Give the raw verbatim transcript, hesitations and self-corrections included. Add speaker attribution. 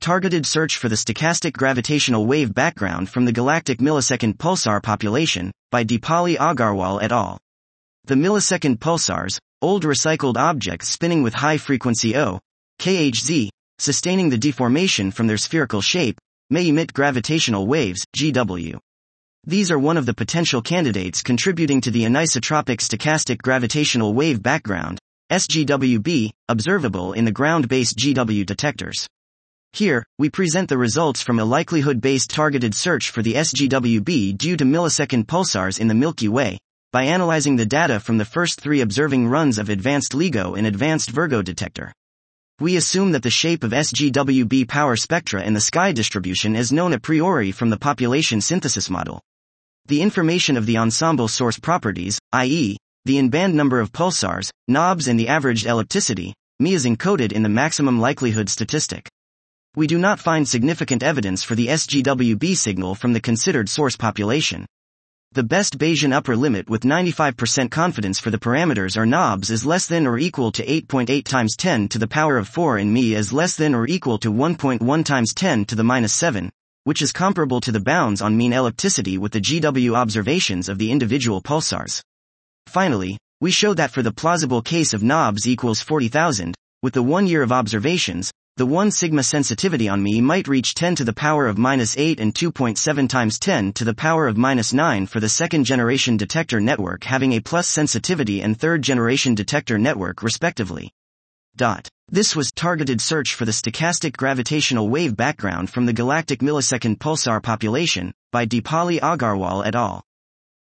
Speaker 1: targeted search for the stochastic gravitational wave background from the galactic millisecond pulsar population, by Deepali Agarwal et al. The millisecond pulsars, old recycled objects spinning with high frequency O, K H Z, sustaining the deformation from their spherical shape, may emit gravitational waves, G W. These are one of the potential candidates contributing to the anisotropic stochastic gravitational wave background, S G W B, observable in the ground-based G W detectors. Here, we present the results from a likelihood-based targeted search for the S G W B due to millisecond pulsars in the Milky Way, by analyzing the data from the first three observing runs of Advanced LIGO and Advanced Virgo detector. We assume that the shape of S G W B power spectra in the sky distribution is known a priori from the population synthesis model. The information of the ensemble source properties, that is, the in-band number of pulsars, knobs and the averaged ellipticity, M I is encoded in the maximum likelihood statistic. We do not find significant evidence for the S G W B signal from the considered source population. The best Bayesian upper limit with ninety-five percent confidence for the parameters or knobs is less than or equal to eight point eight times ten to the power of four and M I is less than or equal to one point one times ten to the minus seven, which is comparable to the bounds on mean ellipticity with the G W observations of the individual pulsars. Finally, we show that for the plausible case of knobs equals forty thousand, with the one year of observations, the one sigma sensitivity on M I might reach ten to the power of minus eight and two point seven times ten to the power of minus nine for the second generation detector network having a plus sensitivity and third generation detector network respectively. Dot. This was targeted search for the stochastic gravitational wave background from the galactic millisecond pulsar population, by Deepali Agarwal et al.